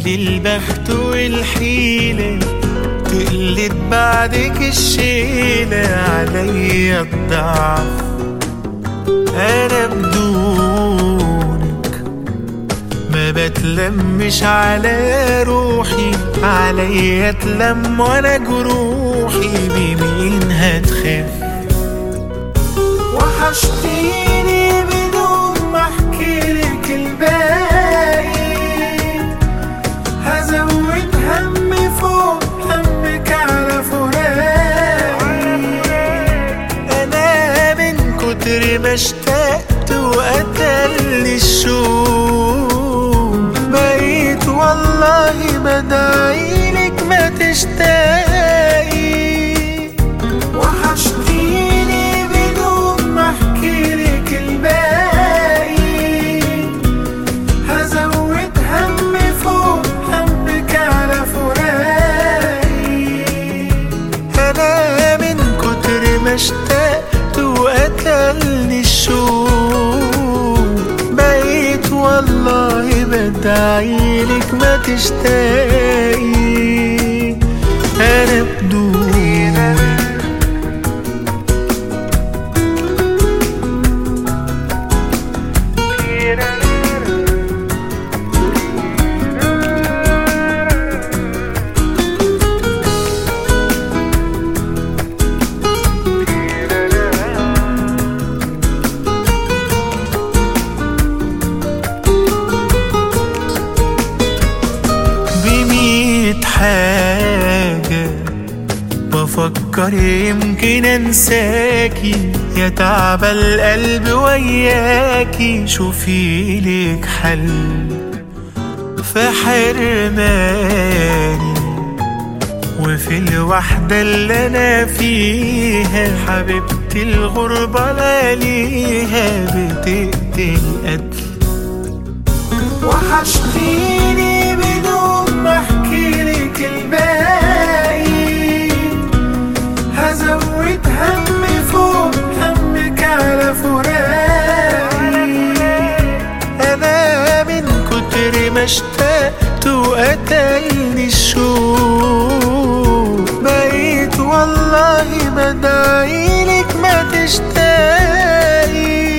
لي البخت والحيلة تقلت بعدك الشيلة عليا الضعف. أنا بدونك ما بتلمش على روحي، عليا تلم وانا جروحي بمين هتخاف؟ وحشتيني بدون ما احكيلك الباقي، هزود همي فوق همك على فراقي. انا من كتر ما اشتقت وقتلني الشوق، بقيت والله بدعيلك ما تشتاقي. وحشتيني بدون ما احكيلك الباقي، هزود همي فوق همك على فراقي. انا من كتر ما اشتقت وقتلني الشوق، بقيت والله بدعيلك ما تشتاقي. انا بدونك حاجة بفكر يمكن انساكي، يا تعب القلب وياكي. شوفي لك حل في حرماني وفي الوحدة اللي انا فيها. حبيبتي الغربة ليها بتقتل قتل. وحشتيني بدون ما احكيلك الباقي، هزود همي فوق همك على فراقي. انا من كتر ما اشتقت وقتلني الشوق، بقيت والله بدعيلك ما تشتاقي.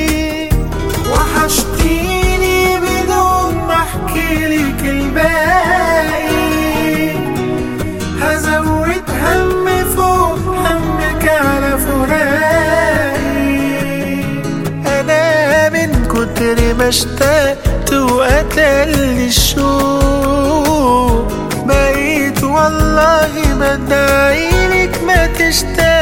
وحشتيني بدون ما احكيلك الباقي، هزود همي فوق همك على فراقي. انا من كتر ما اشتقت وقتلني الشوق، بقيت والله بدعيلك ما تشتاقي.